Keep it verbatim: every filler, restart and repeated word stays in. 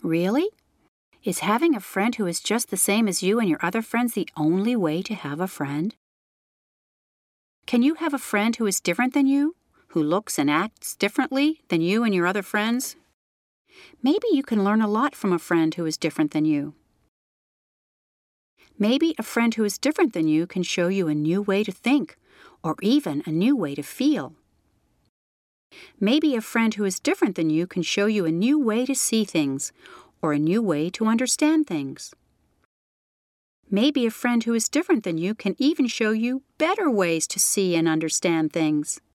Really? Is having a friend who is just the same as you and your other friends the only way to have a friend? Can you have a friend who is different than you, who looks and acts differently than you and your other friends? Maybe you can learn a lot from a friend who is different than you. Maybe a friend who is different than you can show you a new way to think, or even a new way to feel. Maybe a friend who is different than you can show you a new way to see things, or a new way to understand things. Maybe a friend who is different than you can even show you better ways to see and understand things.